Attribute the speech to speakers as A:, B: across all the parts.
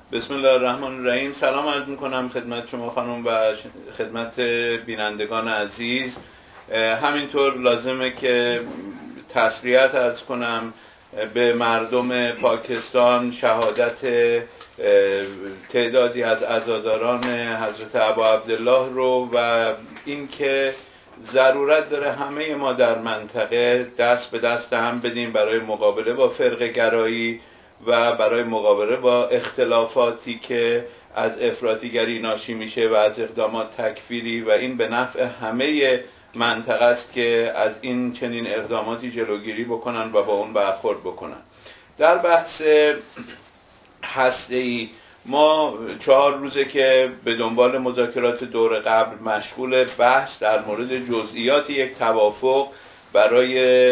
A: بسم الله الرحمن الرحیم. سلام عرض میکنم خدمت شما خانم و خدمت بینندگان عزیز. همینطور لازمه که تسلیت عرض کنم به مردم پاکستان شهادت تعدادی از عزاداران حضرت ابا عبدالله رو و اینکه ضرورت داره همه ما در منطقه دست به دست هم بدیم برای مقابله با فرقه گرایی و برای مقابله با اختلافاتی که از افراطیگری ناشی میشه و از اقدامات تکفیری و این به نفع همه منطقه است که از این چنین اقداماتی جلوگیری بکنن و با اون برخورد بکنن. در بحث هسته‌ای ما 4 روزه که به دنبال مذاکرات دور قبل مشغول بحث در مورد جزئیات یک توافق برای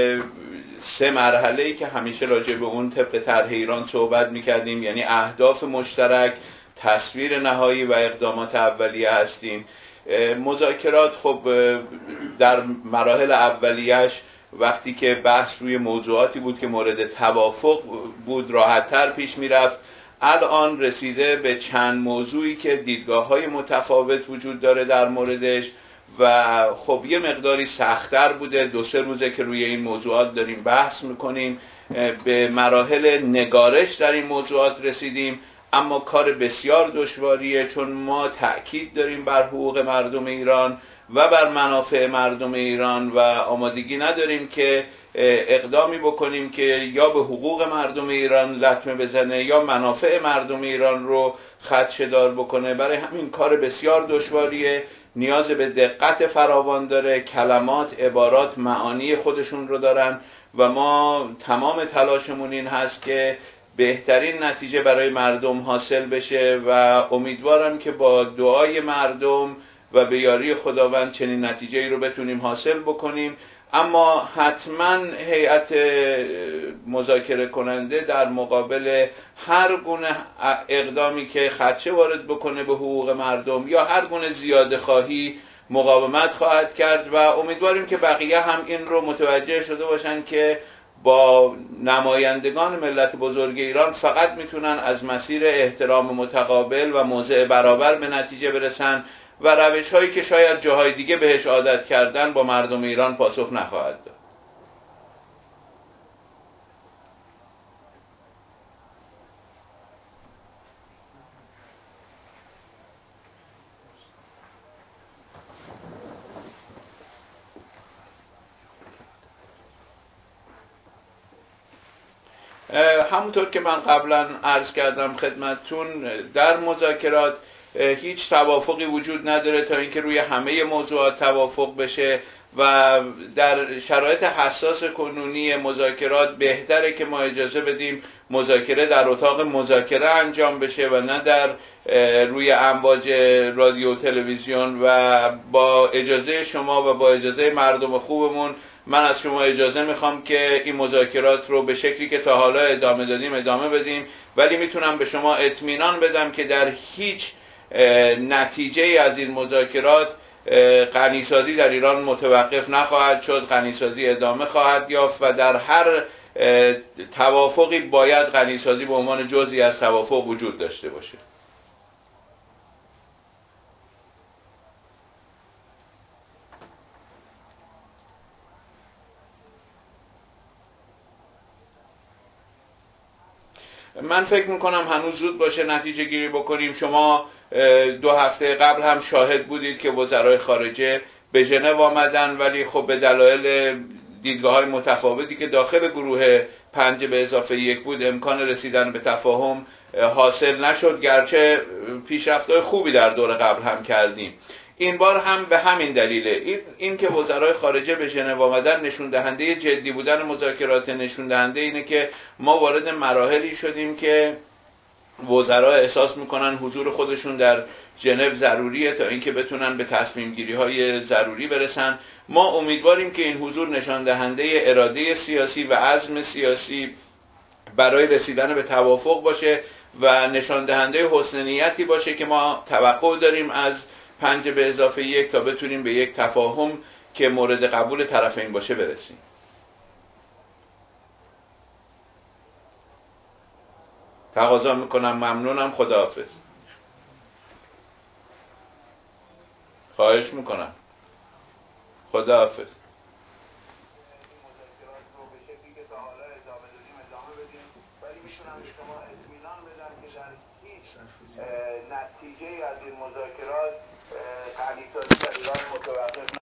A: 3 مرحله‌ای که همیشه راجع به اون طبق طرح ایران صحبت می‌کردیم، یعنی اهداف مشترک، تصویر نهایی و اقدامات اولیه هستیم. مذاکرات خب در مراحل اولیه‌اش وقتی که بحث روی موضوعاتی بود که مورد توافق بود راحت‌تر پیش می‌رفت. الان رسیده به چند موضوعی که دیدگاه‌های متفاوت وجود داره در موردش و خب یه مقداری سخت‌تر بوده. 2-3 روزه که روی این موضوعات داریم بحث میکنیم، به مراحل نگارش در این موضوعات رسیدیم، اما کار بسیار دشواریه چون ما تأکید داریم بر حقوق مردم ایران و بر منافع مردم ایران و آمادگی نداریم که اقدامی بکنیم که یا به حقوق مردم ایران لطمه بزنه یا منافع مردم ایران رو خدشه‌دار بکنه. برای همین کار بسیار دشواریه، نیاز به دقت فراوان داره، کلمات، عبارات معانی خودشون رو دارن و ما تمام تلاشمون این هست که بهترین نتیجه برای مردم حاصل بشه و امیدوارم که با دعای مردم و به یاری خداوند چنین نتیجه‌ای رو بتونیم حاصل بکنیم. اما حتما هیئت مذاکره کننده در مقابل هر گونه اقدامی که خدشه وارد بکنه به حقوق مردم یا هر گونه زیاده خواهی مقاومت خواهد کرد و امیدواریم که بقیه هم این رو متوجه شده باشن که با نمایندگان ملت بزرگ ایران فقط میتونن از مسیر احترام متقابل و موضع برابر به نتیجه برسن و روش هایی که شاید جاهای دیگه بهش عادت کردن با مردم ایران پاسخ نخواهد داد. همونطور که من قبلا عرض کردم خدمتتون، در مذاکرات هیچ توافقی وجود نداره تا اینکه روی همه موضوعات توافق بشه و در شرایط حساس کنونی مذاکرات بهتره که ما اجازه بدیم مذاکره در اتاق مذاکره انجام بشه و نه در روی امواج رادیو و تلویزیون. و با اجازه شما و با اجازه مردم خوبمون من از شما اجازه میخوام که این مذاکرات رو به شکلی که تا حالا ادامه دادیم ادامه بدیم، ولی میتونم به شما اطمینان بدم که در هیچ نتیجه از این مذاکرات غنیسازی در ایران متوقف نخواهد شد، غنیسازی ادامه خواهد یافت و در هر توافقی باید غنیسازی به عنوان جزئی از توافق وجود داشته باشه. من فکر میکنم هنوز زود باشه نتیجه گیری بکنیم. شما 2 هفته قبل هم شاهد بودید که وزرای خارجه به ژنو آمدن، ولی خب به دلایل دیدگاه‌های متفاوتی که داخل گروه 5+1 بود امکان رسیدن به تفاهم حاصل نشد، گرچه پیشرفت‌های خوبی در دور قبل هم کردیم. این بار هم به همین دلیله. این که وزرای خارجه به ژنو آمدن نشون دهنده جدی بودن مذاکرات، نشون دهنده اینه که ما وارد مراحلی شدیم که وزرا احساس میکنن حضور خودشون در ژنو ضروریه تا اینکه بتونن به تصمیم گیری های ضروری برسن. ما امیدواریم که این حضور نشان دهنده اراده سیاسی و عزم سیاسی برای رسیدن به توافق باشه و نشان دهنده حسن نیتی باشه که ما توقع داریم از 5+1 تا بتونیم به یک تفاهم که مورد قبول طرفین باشه برسیم. تقاضا میکنم، ممنونم، خداحافظ. خواهش میکنم، خداحافظ. ولی میتونم به شما اطمینان بدم که در هیچ نتیجه از این مذاکرات تعلیقات در ایران متوقف